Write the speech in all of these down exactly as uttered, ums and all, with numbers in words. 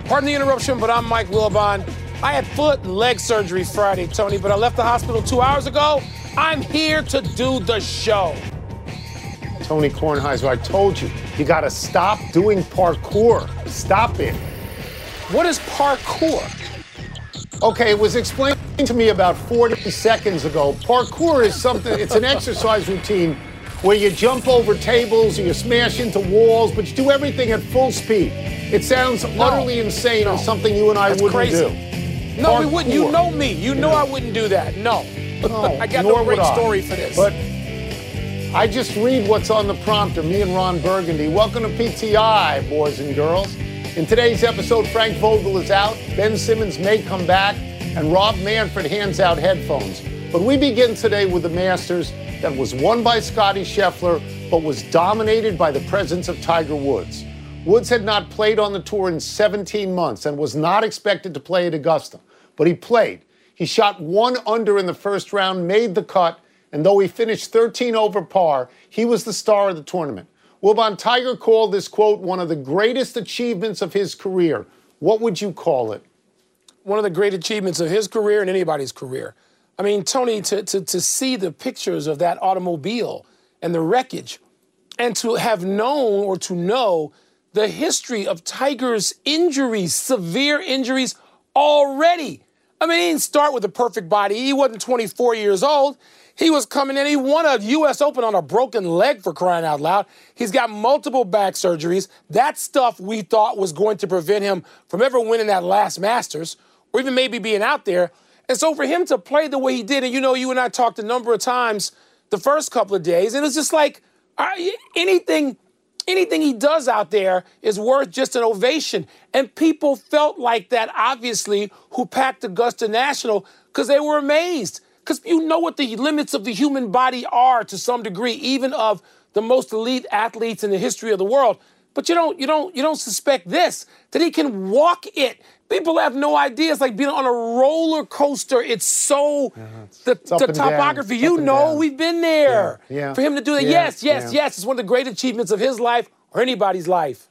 Pardon the interruption, but I'm Mike Wilbon. I had foot and leg surgery Friday, Tony, but I left the hospital two hours ago. I'm here to do the show. Tony Kornheiser, I told you, you got to stop doing parkour. Stop it. What is parkour? Okay, it was explained to me about forty seconds ago. Parkour is something, it's an exercise routine where you jump over tables or you smash into walls, but you do everything at full speed. It sounds no, utterly insane no. and something you and I That's wouldn't crazy. do. No, Parkour. we wouldn't. You know me. You know I wouldn't do that. No. no I got no great story for this. But I just read what's on the prompter, me and Ron Burgundy. Welcome to P T I, boys and girls. In today's episode, Frank Vogel is out, Ben Simmons may come back, and Rob Manfred hands out headphones. But we begin today with the Masters that was won by Scottie Scheffler, but was dominated by the presence of Tiger Woods. Woods had not played on the tour in seventeen months and was not expected to play at Augusta, but he played. He shot one under in the first round, made the cut, and though he finished thirteen over par, he was the star of the tournament. Wilbon, Tiger called this, quote, one of the greatest achievements of his career. What would you call it? One of the great achievements of his career and anybody's career. I mean, Tony, to, to, to see the pictures of that automobile and the wreckage, and to have known or to know the history of Tiger's injuries, severe injuries already. I mean, he didn't start with a perfect body. He wasn't twenty-four years old. He was coming in. He won a U S Open on a broken leg, for crying out loud. He's got multiple back surgeries. That stuff we thought was going to prevent him from ever winning that last Masters or even maybe being out there. And so for him to play the way he did, and you know, you and I talked a number of times the first couple of days, and it's just like uh, anything, anything he does out there is worth just an ovation. And people felt like that, obviously, who packed Augusta National because they were amazed. Because you know what the limits of the human body are to some degree, even of the most elite athletes in the history of the world. But you don't, you don't, you don't suspect this, that he can walk it. People have no idea. It's like being on a roller coaster. It's so, yeah, it's, the, it's the topography, you know, down. We've been there. Yeah, yeah. For him to do that, yeah, yes, yes, yeah. yes. It's one of the great achievements of his life or anybody's life.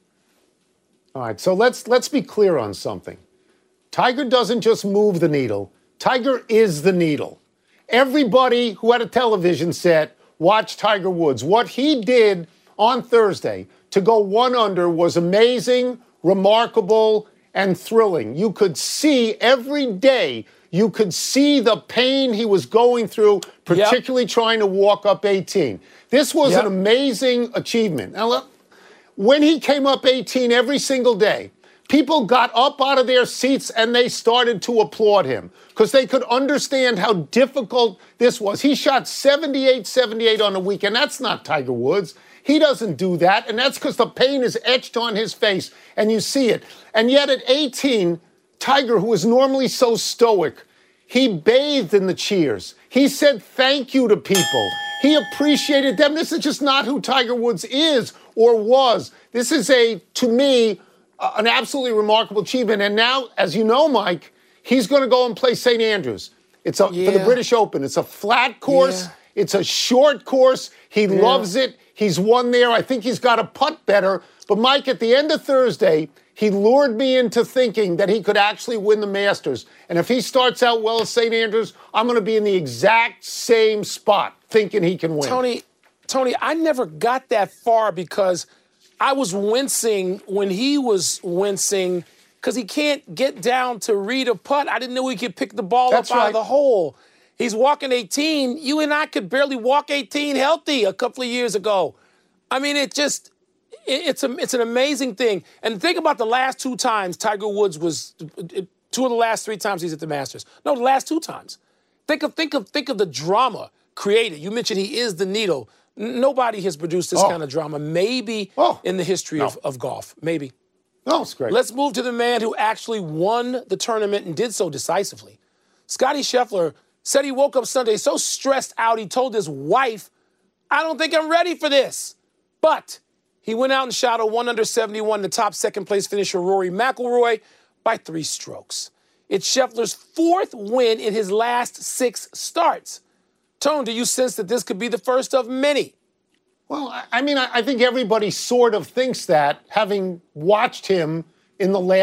All right, so let's let's be clear on something. Tiger doesn't just move the needle. Tiger is the needle. Everybody who had a television set watched Tiger Woods. What he did on Thursday to go one under was amazing, remarkable, and thrilling. You could see every day, you could see the pain he was going through, particularly yep. trying to walk up eighteen. This was yep. an amazing achievement. Now, look, when he came up eighteen every single day, people got up out of their seats and they started to applaud him because they could understand how difficult this was. He shot seventy-eight seventy-eight on the weekend. That's not Tiger Woods. He doesn't do that, and that's because the pain is etched on his face, and you see it. And yet at eighteen, Tiger, who is normally so stoic, he bathed in the cheers. He said thank you to people. He appreciated them. This is just not who Tiger Woods is or was. This is a, to me, uh, an absolutely remarkable achievement. And now, as you know, Mike, he's going to go and play Saint Andrews. It's a, yeah. for the British Open. It's a flat course. Yeah. It's a short course. He yeah. loves it. He's won there. I think he's got to putt better. But, Mike, at the end of Thursday, he lured me into thinking that he could actually win the Masters. And if he starts out well at Saint Andrews, I'm going to be in the exact same spot thinking he can win. Tony, Tony, I never got that far because I was wincing when he was wincing because he can't get down to read a putt. I didn't know he could pick the ball That's up right. out of the hole. He's walking eighteen. You and I could barely walk eighteen healthy a couple of years ago. I mean, it just, it, it's a, it's an amazing thing. And think about the last two times Tiger Woods was, two of the last three times he's at the Masters. No, the last two times. Think of, think of, think of the drama created. You mentioned he is the needle. N- nobody has produced this oh. kind of drama, maybe oh. in the history no. of, of golf. Maybe. No, it's great. Let's move to the man who actually won the tournament and did so decisively. Scottie Scheffler said he woke up Sunday so stressed out, he told his wife, I don't think I'm ready for this. But he went out and shot a one under seventy-one, the top second-place finisher Rory McIlroy, by three strokes. It's Scheffler's fourth win in his last six starts. Tone, do you sense that this could be the first of many? Well, I mean, I think everybody sort of thinks that, having watched him in the last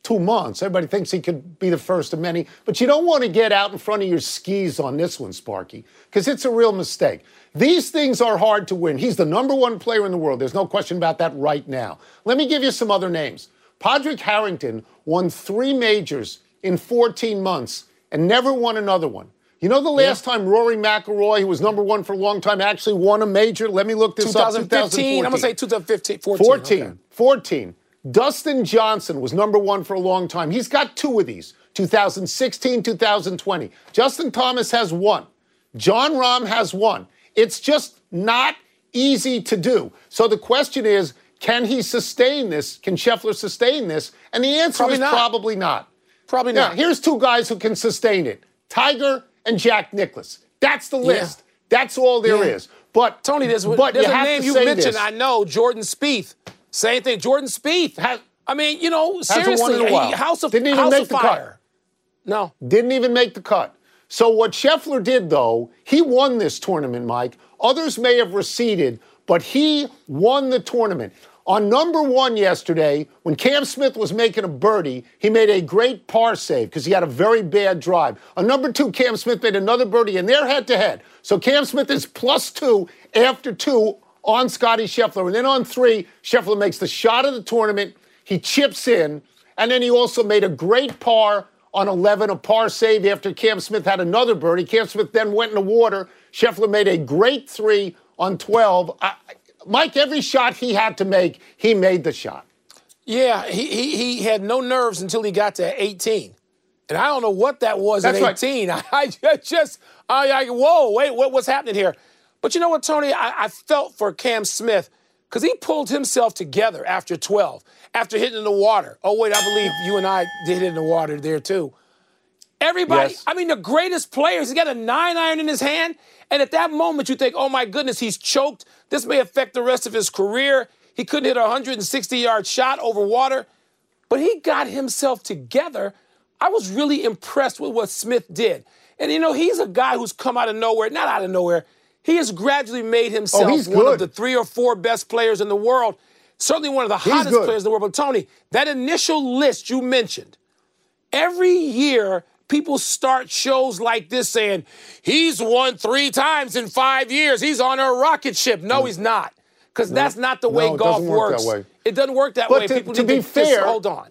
two months. Everybody thinks he could be the first of many. But you don't want to get out in front of your skis on this one, Sparky, because it's a real mistake. These things are hard to win. He's the number one player in the world. There's no question about that right now. Let me give you some other names. Padraig Harrington won three majors in fourteen months and never won another one. You know the last yeah. time Rory McIlroy, who was number one for a long time, actually won a major? Let me look this twenty fifteen, up. twenty fourteen. I'm going to say twenty fifteen, fourteen. fourteen. Okay. fourteen. Dustin Johnson was number one for a long time. He's got two of these, two thousand sixteen, two thousand twenty. Justin Thomas has one. Jon Rahm has one. It's just not easy to do. So the question is, can he sustain this? Can Scheffler sustain this? And the answer probably is not. probably not. Probably now, not. Here's two guys who can sustain it. Tiger and Jack Nicklaus. That's the list. Yeah. That's all there yeah. is. But Tony, there's, but there's you a have name to you say mentioned, this. I know, Jordan Spieth. Same thing, Jordan Spieth. Has, I mean, you know, hasn't won seriously, in a while. he, House of, Didn't even House make of the Fire. cut. No. Didn't even make the cut. So what Scheffler did, though, he won this tournament, Mike. Others may have receded, but he won the tournament. On number one yesterday, when Cam Smith was making a birdie, he made a great par save because he had a very bad drive. On number two, Cam Smith made another birdie, and they're head-to-head. So Cam Smith is plus two after two on Scottie Scheffler. And then on three, Scheffler makes the shot of the tournament. He chips in, and then he also made a great par on eleven, a par save after Cam Smith had another birdie. Cam Smith then went in the water. Scheffler made a great three on twelve. I, Mike, every shot he had to make, he made the shot. Yeah, he, he he had no nerves until he got to eighteen. And I don't know what that was That's at eighteen. Right. I, I just, I, I whoa, wait, what, what's happening here? But you know what, Tony? I, I felt for Cam Smith because he pulled himself together after twelve, after hitting in the water. Oh, wait, I believe you and I did hit in the water there, too. Everybody, yes. I mean, the greatest players, he got a nine iron in his hand. And at that moment, you think, oh, my goodness, he's choked. This may affect the rest of his career. He couldn't hit a one hundred sixty-yard shot over water. But he got himself together. I was really impressed with what Smith did. And, you know, he's a guy who's come out of nowhere, not out of nowhere. He has gradually made himself oh, one of the three or four best players in the world, certainly one of the hottest players in the world. But, Tony, that initial list you mentioned, every year people start shows like this saying, he's won three times in five years. He's on a rocket ship. No, no. he's not. Because no. that's not the way no, golf it work works. That way. It doesn't work that but way. To, people to need be to fair, just hold on.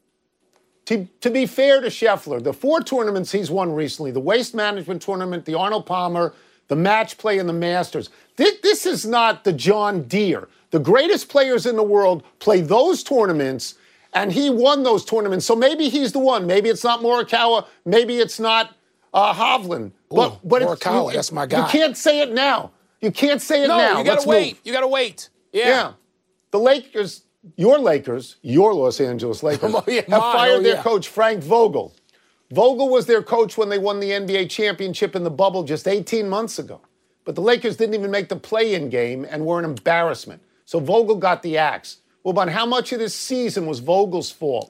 To, to be fair to Scheffler, the four tournaments he's won recently, the Waste Management Tournament, the Arnold Palmer, the Match Play, and the Masters, this, this is not the John Deere. The greatest players in the world play those tournaments, and he won those tournaments. So maybe he's the one. Maybe it's not Morikawa. Maybe it's not uh, Hovland. But, Ooh, but Morikawa, it's, that's my guy. You can't say it now. You can't say it no, now. No, you got Let's to wait. Move. You got to wait. Yeah. yeah. The Lakers, your Lakers, your Los Angeles Lakers, oh, yeah, have mine. fired oh, their yeah. coach, Frank Vogel. Vogel was their coach when they won the N B A championship in the bubble just eighteen months ago. But the Lakers didn't even make the play-in game and were an embarrassment. So Vogel got the axe. Well, about how much of this season was Vogel's fault?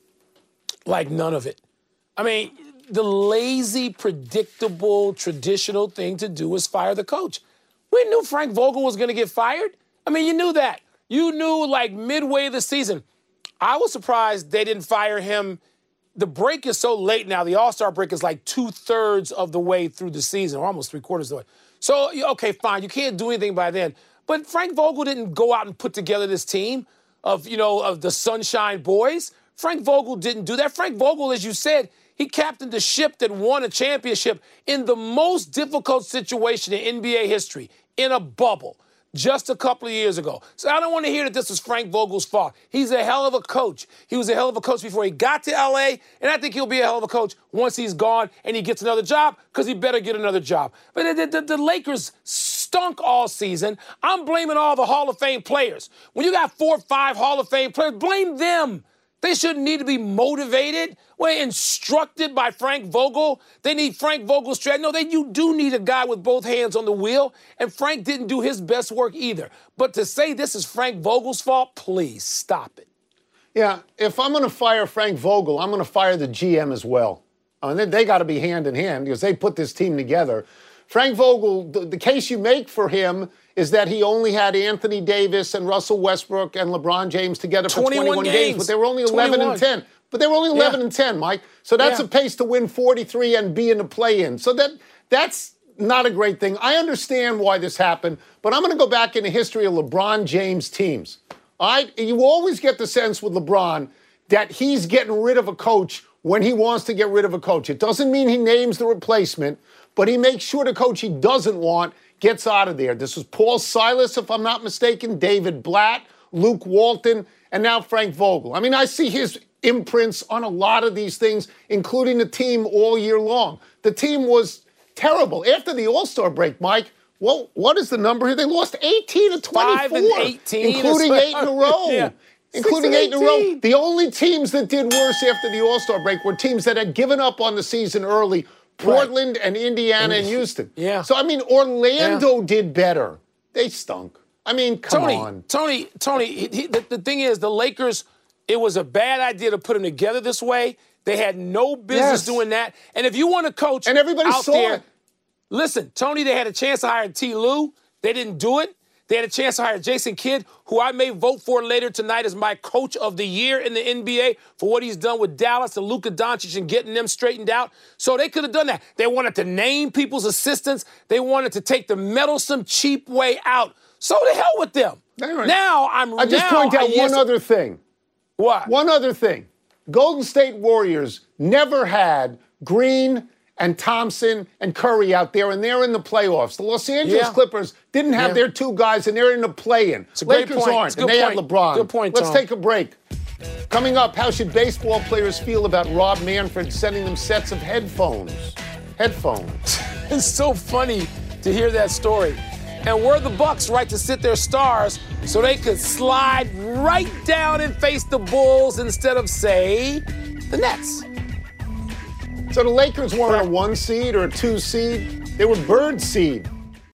Like none of it. I mean, the lazy, predictable, traditional thing to do is fire the coach. We knew Frank Vogel was going to get fired. I mean, you knew that. You knew, like, midway of the season. I was surprised they didn't fire him. The break is so late now. The All-Star break is like two-thirds of the way through the season, or almost three-quarters of the way. So, okay, fine. You can't do anything by then. But Frank Vogel didn't go out and put together this team of, you know, of the Sunshine Boys. Frank Vogel didn't do that. Frank Vogel, as you said, he captained the ship that won a championship in the most difficult situation in N B A history, in a bubble, just a couple of years ago. So I don't want to hear that this was Frank Vogel's fault. He's a hell of a coach. He was a hell of a coach before he got to L A, and I think he'll be a hell of a coach once he's gone and he gets another job, because he better get another job. But the, the, the Lakers stunk all season. I'm blaming all the Hall of Fame players. When you got four or five Hall of Fame players, blame them. They shouldn't need to be motivated, well, instructed by Frank Vogel. They need Frank Vogel's strategy. No, they, you do need a guy with both hands on the wheel, and Frank didn't do his best work either. But to say this is Frank Vogel's fault, please stop it. Yeah, if I'm going to fire Frank Vogel, I'm going to fire the G M as well. I mean, they, they got to be hand in hand because they put this team together. Frank Vogel, the, the case you make for him is that he only had Anthony Davis and Russell Westbrook and LeBron James together for twenty-one, twenty-one games. games, but they were only eleven and ten. But they were only eleven Yeah. and ten, Mike. So that's Yeah. a pace to win forty-three and be in the play-in. So that that's not a great thing. I understand why this happened, but I'm going to go back in the history of LeBron James teams. I you always get the sense with LeBron that he's getting rid of a coach when he wants to get rid of a coach. It doesn't mean he names the replacement, but he makes sure the coach he doesn't want gets out of there. This was Paul Silas, if I'm not mistaken, David Blatt, Luke Walton, and now Frank Vogel. I mean, I see his imprints on a lot of these things, including the team all year long. The team was terrible. After the All-Star break, Mike, well, what is the number here? They lost eighteen to twenty-four. Five and eighteen. Including eight in a row. Yeah. Including eight in a row. The only teams that did worse after the All-Star break were teams that had given up on the season early. Portland right. and Indiana and, and Houston. Yeah. So, I mean, Orlando yeah. did better. They stunk. I mean, come Tony, on. Tony, Tony, he, he, the, the thing is, the Lakers, it was a bad idea to put them together this way. They had no business yes. doing that. And if you want to coach and everybody out saw there, it. Listen, Tony, they had a chance to hire T. Lue. They didn't do it. They had a chance to hire Jason Kidd, who I may vote for later tonight as my coach of the year in the N B A for what he's done with Dallas and Luka Doncic and getting them straightened out. So they could have done that. They wanted to name people's assistants. They wanted to take the meddlesome, cheap way out. So to hell with them. Right. Now I'm. I just now, point out I, yes, one other thing. What? One other thing. Golden State Warriors never had Green and Thompson and Curry out there, and they're in the playoffs. The Los Angeles Yeah. Clippers didn't have Yeah. their two guys, and they're in the play-in. It's a great Lakers point. aren't, It's a and good they point. have LeBron. Good point, Let's Tom. take a break. Coming up, how should baseball players feel about Rob Manfred sending them sets of headphones? Headphones. It's so funny to hear that story. And were the Bucks right to sit their stars so they could slide right down and face the Bulls instead of, say, the Nets? So the Lakers weren't a one seed or a two seed. They were bird seed.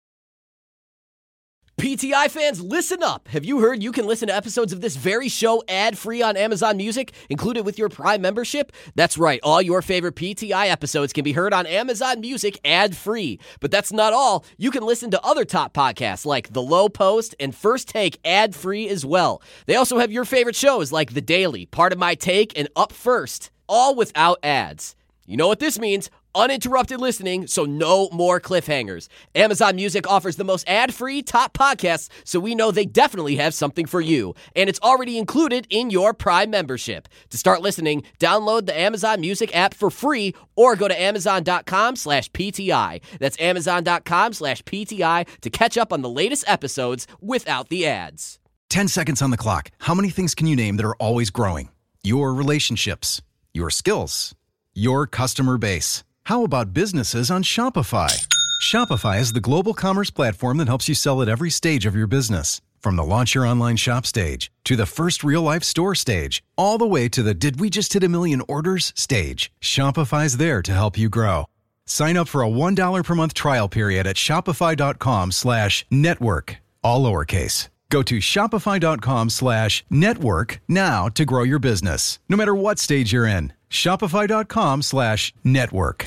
P T I fans, listen up. Have you heard you can listen to episodes of this very show ad-free on Amazon Music, included with your Prime membership? That's right. All your favorite P T I episodes can be heard on Amazon Music ad-free. But that's not all. You can listen to other top podcasts like The Low Post and First Take ad-free as well. They also have your favorite shows like The Daily, Part of My Take, and Up First, all without ads. You know what this means? Uninterrupted listening, so no more cliffhangers. Amazon Music offers the most ad-free top podcasts, so we know they definitely have something for you. And it's already included in your Prime membership. To start listening, download the Amazon Music app for free or go to amazon.com slash PTI. That's amazon.com slash PTI to catch up on the latest episodes without the ads. Ten seconds on the clock. How many things can you name that are always growing? Your relationships, your skills, your customer base. How about businesses on Shopify? Shopify is the global commerce platform that helps you sell at every stage of your business. From the launch your online shop stage, to the first real-life store stage, all the way to the did we just hit a million orders stage. Shopify's there to help you grow. Sign up for a one dollar per month trial period at shopify.com slash network, all lowercase. Go to shopify.com slash network now to grow your business, no matter what stage you're in. Shopify.com slash network.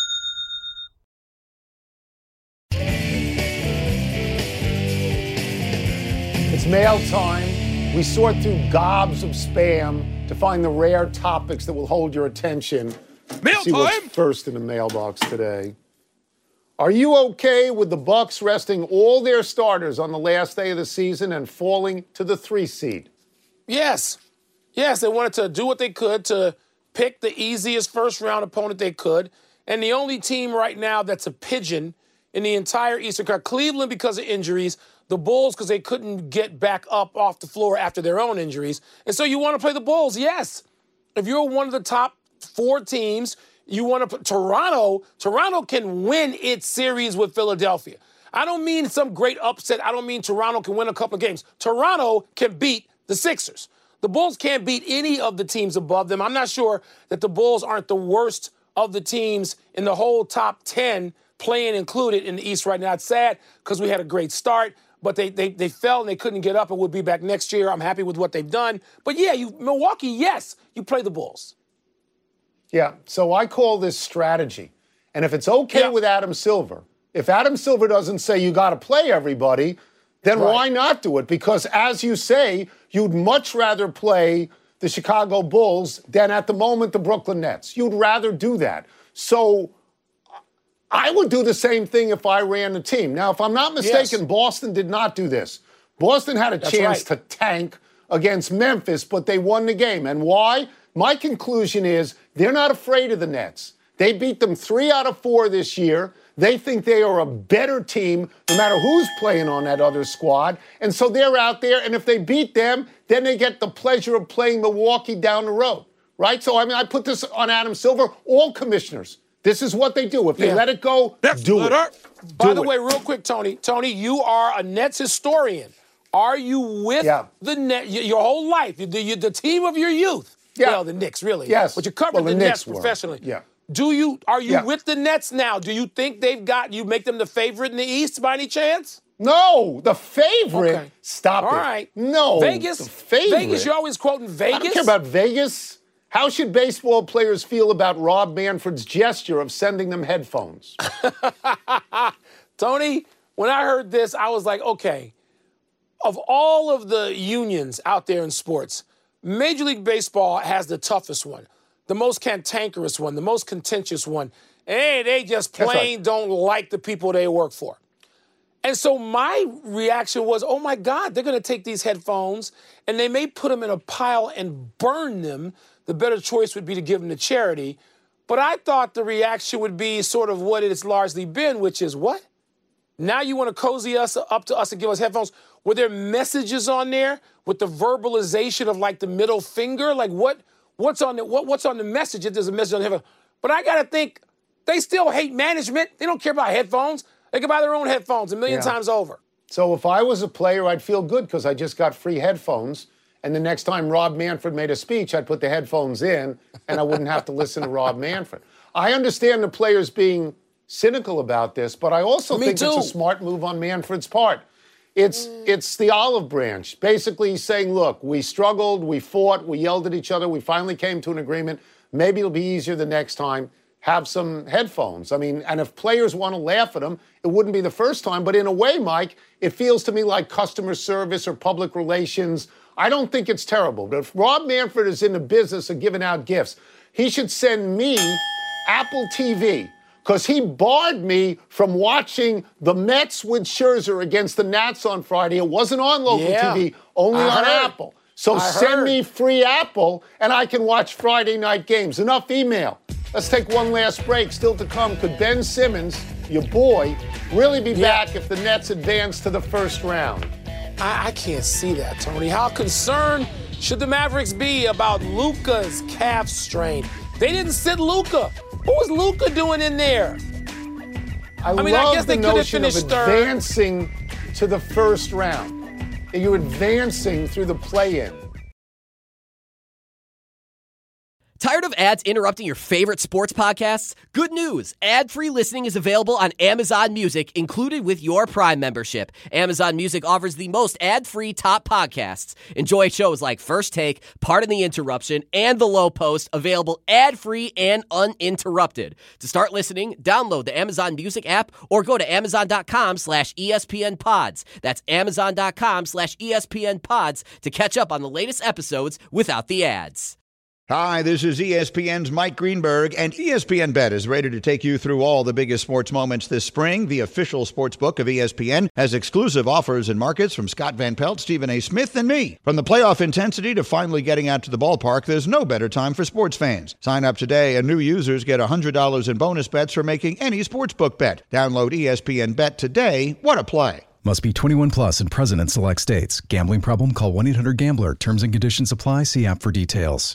It's mail time. We sort through gobs of spam to find the rare topics that will hold your attention. Mail See what's time! first in the mailbox today. Are you okay with the Bucks resting all their starters on the last day of the season and falling to the three seed? Yes. Yes, they wanted to do what they could to pick the easiest first-round opponent they could. And the only team right now that's a pigeon in the entire Eastern Conference, Cleveland because of injuries, the Bulls because they couldn't get back up off the floor after their own injuries. And so you want to play the Bulls, yes. If you're one of the top four teams, you want to put Toronto. Toronto can win its series with Philadelphia. I don't mean some great upset. I don't mean Toronto can win a couple of games. Toronto can beat the Sixers. The Bulls can't beat any of the teams above them. I'm not sure that the Bulls aren't the worst of the teams in the whole top ten, playing included in the East right now. It's sad because we had a great start, but they, they they fell and they couldn't get up and we'll be back next year. I'm happy with what they've done. But yeah, you Milwaukee, yes, you play the Bulls. Yeah, so I call this strategy. And if it's okay Yeah. with Adam Silver, if Adam Silver doesn't say you got to play everybody, then Right. why not do it? Because as you say, you'd much rather play the Chicago Bulls than at the moment the Brooklyn Nets. You'd rather do that. So I would do the same thing if I ran the team. Now, if I'm not mistaken, yes. Boston did not do this. Boston had a That's chance right. to tank against Memphis, but they won the game. And why? My conclusion is they're not afraid of the Nets. They beat them three out of four this year. They think they are a better team no matter who's playing on that other squad. And so they're out there, and if they beat them, then they get the pleasure of playing Milwaukee down the road, right? So, I mean, I put this on Adam Silver. All commissioners, this is what they do. If they yeah. let it go, That's do it. Do By the it. way, real quick, Tony, Tony, you are a Nets historian. Are you with yeah. the Nets your whole life, the, the, the team of your youth? Yeah. Well, the Knicks, really. Yes. But you covered well, the, the Nets were. professionally. Yeah. Do you are you yeah. with the Nets now? Do you think they've got you make them the favorite in the East by any chance? No, the favorite. Okay. Stop All it. All right. No. Vegas. The favorite. Vegas. You're always quoting Vegas. I don't care about Vegas. How should baseball players feel about Rob Manfred's gesture of sending them headphones? Tony, when I heard this, I was like, okay. Of all of the unions out there in sports, Major League Baseball has the toughest one. The most cantankerous one, the most contentious one. And they just plain right. don't like the people they work for. And so my reaction was, oh, my God, they're going to take these headphones and they may put them in a pile and burn them. The better choice would be to give them to charity. But I thought the reaction would be sort of what it's largely been, which is what? Now you want to cozy us up to us and give us headphones? Were there messages on there with the verbalization of like the middle finger? Like what? What's on the what, What's on the message? If there's a message on the headphone. But I got to think they still hate management. They don't care about headphones. They can buy their own headphones a million yeah. times over. So if I was a player, I'd feel good because I just got free headphones. And the next time Rob Manfred made a speech, I'd put the headphones in and I wouldn't have to listen to Rob Manfred. I understand the players being cynical about this, but I also Me think too. it's a smart move on Manfred's part. It's mm. it's the olive branch. Basically saying, look, we struggled, we fought, we yelled at each other, we finally came to an agreement. Maybe it'll be easier the next time. Have some headphones. I mean, and if players want to laugh at them, it wouldn't be the first time. But in a way, Mike, it feels to me like customer service or public relations. I don't think it's terrible. But if Rob Manfred is in the business of giving out gifts, he should send me Apple T V. Because he barred me from watching the Mets with Scherzer against the Nats on Friday. It wasn't on local yeah, T V, only I on heard. Apple. So I send heard. me free Apple, and I can watch Friday night games. Enough email. Let's take one last break. Still to come, could Ben Simmons, your boy, really be yeah. back if the Nets advance to the first round? I, I can't see that, Tony. How concerned should the Mavericks be about Luka's calf strain? They didn't sit Luka. What was Luka doing in there? I, I mean, love I guess the they could have notion of finished third. advancing to the first round. You're advancing through the play-in. Tired of ads interrupting your favorite sports podcasts? Good news! Ad-free listening is available on Amazon Music, included with your Prime membership. Amazon Music offers the most ad-free top podcasts. Enjoy shows like First Take, Pardon the Interruption, and The Low Post, available ad-free and uninterrupted. To start listening, download the Amazon Music app or go to amazon.com slash ESPN pods. That's amazon.com slash ESPN pods to catch up on the latest episodes without the ads. Hi, this is E S P N's Mike Greenberg, and E S P N Bet is ready to take you through all the biggest sports moments this spring. The official sports book of E S P N has exclusive offers and markets from Scott Van Pelt, Stephen A. Smith, and me. From the playoff intensity to finally getting out to the ballpark, there's no better time for sports fans. Sign up today, and new users get one hundred dollars in bonus bets for making any sportsbook bet. Download E S P N Bet today. What a play. Must be twenty-one plus and present in select states. Gambling problem? Call one eight hundred gambler. Terms and conditions apply. See app for details.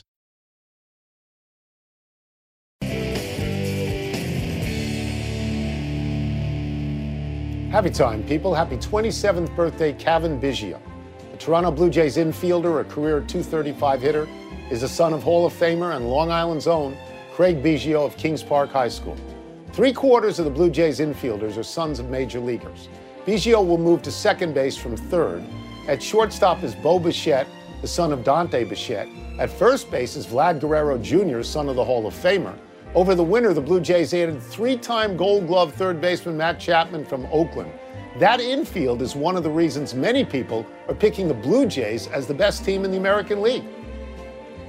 Happy time, people. Happy twenty-seventh birthday, Cavan Biggio. The Toronto Blue Jays infielder, a career two thirty-five hitter, is the son of Hall of Famer and Long Island's own Craig Biggio of Kings Park High School. Three quarters of the Blue Jays infielders are sons of major leaguers. Biggio will move to second base from third. At shortstop is Bo Bichette, the son of Dante Bichette. At first base is Vlad Guerrero Junior, son of the Hall of Famer. Over the winter, the Blue Jays added three-time Gold Glove third baseman Matt Chapman from Oakland. That infield is one of the reasons many people are picking the Blue Jays as the best team in the American League.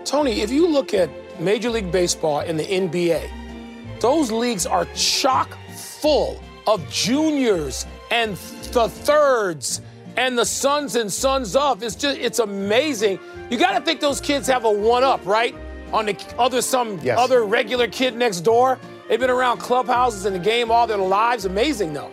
Tony, if you look at Major League Baseball and the N B A, those leagues are chock full of juniors and the thirds and the sons and sons of. It's just, it's amazing. You got to think those kids have a one-up, right? On the other, some yes. other regular kid next door. They've been around clubhouses in the game all their lives. Amazing, though.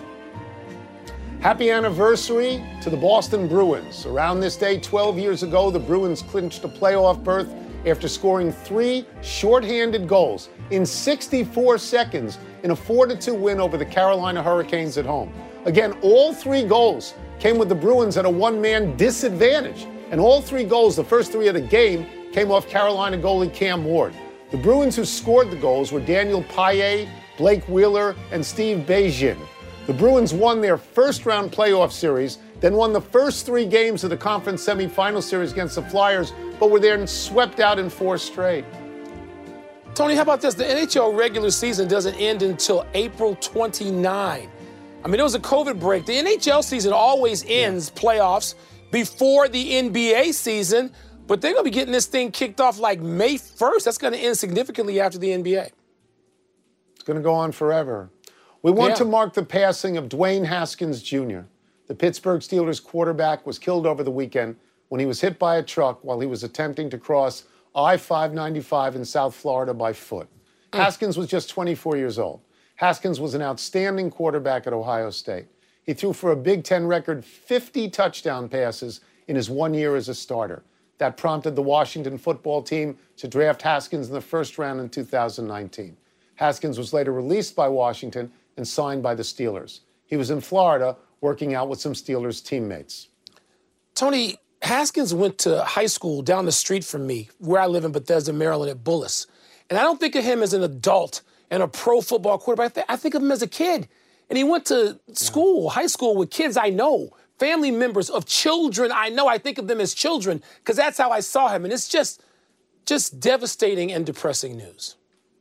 Happy anniversary to the Boston Bruins. Around this day, twelve years ago, the Bruins clinched a playoff berth after scoring three shorthanded goals in sixty-four seconds in a four to two win over the Carolina Hurricanes at home. Again, all three goals came with the Bruins at a one-man disadvantage. And all three goals, the first three of the game, came off Carolina goalie Cam Ward. The Bruins who scored the goals were Daniel Paille, Blake Wheeler, and Steve Bejin. The Bruins won their first-round playoff series, then won the first three games of the conference semifinal series against the Flyers, but were then swept out in four straight. Tony, how about this? The N H L regular season doesn't end until April twenty-ninth. I mean, it was a COVID break. The N H L season always ends playoffs before the N B A season, but they're going to be getting this thing kicked off like May first. That's going to end significantly after the N B A. It's going to go on forever. We want Yeah. to mark the passing of Dwayne Haskins Junior The Pittsburgh Steelers quarterback was killed over the weekend when he was hit by a truck while he was attempting to cross I five ninety-five in South Florida by foot. Mm. Haskins was just twenty-four years old. Haskins was an outstanding quarterback at Ohio State. He threw for a Big Ten record fifty touchdown passes in his one year as a starter. That prompted the Washington football team to draft Haskins in the first round in two thousand nineteen. Haskins was later released by Washington and signed by the Steelers. He was in Florida working out with some Steelers teammates. Tony, Haskins went to high school down the street from me, where I live in Bethesda, Maryland, at Bullis. And I don't think of him as an adult and a pro football quarterback. I, th- I think of him as a kid. And he went to school, high school, with kids I know, family members of children I know. I think of them as children because that's how I saw him. And it's just, just devastating and depressing news.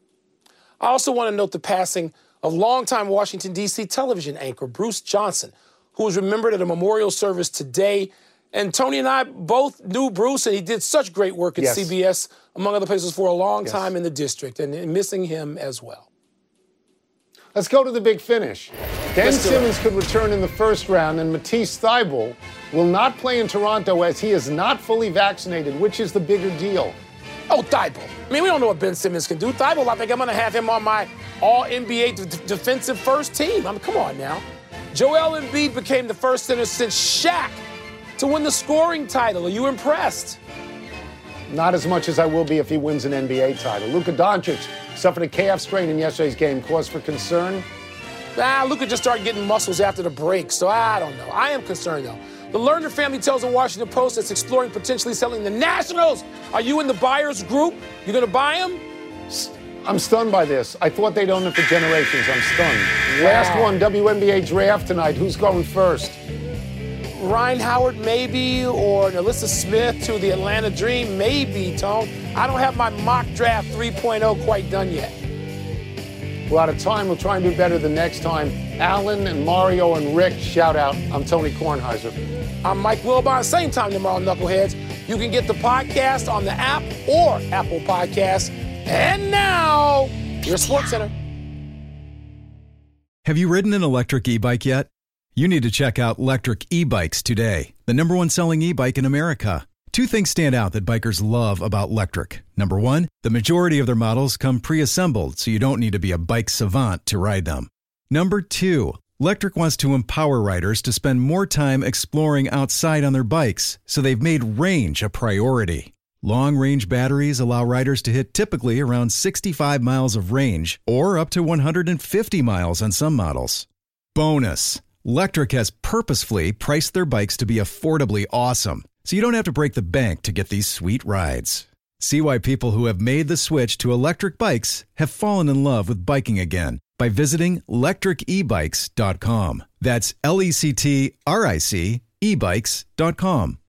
I also want to note the passing of longtime Washington, D C television anchor Bruce Johnson, who was remembered at a memorial service today. And Tony and I both knew Bruce, and he did such great work at yes. C B S, among other places, for a long yes. time in the district, and, and missing him as well. Let's go to the big finish. Ben Let's do Simmons it. could return in the first round, and Matisse Thybulle will not play in Toronto as he is not fully vaccinated, which is the bigger deal. Oh, Thybulle. I mean, we don't know what Ben Simmons can do. Thybulle, I think I'm going to have him on my all-N B A d- defensive first team. I mean, come on now. Joel Embiid became the first center since Shaq to win the scoring title. Are you impressed? Not as much as I will be if he wins an N B A title. Luka Doncic suffered a calf strain in yesterday's game. Cause for concern? Ah, Luka just started getting muscles after the break, so I don't know. I am concerned, though. The Lerner family tells the Washington Post it's exploring potentially selling the Nationals. Are you in the buyer's group? You going to buy them? I'm stunned by this. I thought they'd own it for generations. I'm stunned. Wow. Last one, W N B A draft tonight. Who's going first? Ryan Howard, maybe, or Alyssa Smith to the Atlanta Dream, maybe, Tone. I don't have my mock draft three point oh quite done yet. We're out of time. We'll try and do better the next time. Alan and Mario and Rick, shout out. I'm Tony Kornheiser. I'm Mike Wilbon. Same time tomorrow, Knuckleheads. You can get the podcast on the app or Apple Podcasts. And now, your Sports Center. Have you ridden an electric e-bike yet? You need to check out Lectric E-Bikes today, the number one selling e-bike in America. Two things stand out that bikers love about Lectric. Number one, the majority of their models come pre-assembled, so you don't need to be a bike savant to ride them. Number two, Lectric wants to empower riders to spend more time exploring outside on their bikes, so they've made range a priority. Long-range batteries allow riders to hit typically around sixty-five miles of range, or up to one hundred fifty miles on some models. Bonus, Lectric has purposefully priced their bikes to be affordably awesome, so you don't have to break the bank to get these sweet rides. See why people who have made the switch to electric bikes have fallen in love with biking again by visiting lectric e bikes dot com. That's L E C T R I C e bikes dot com.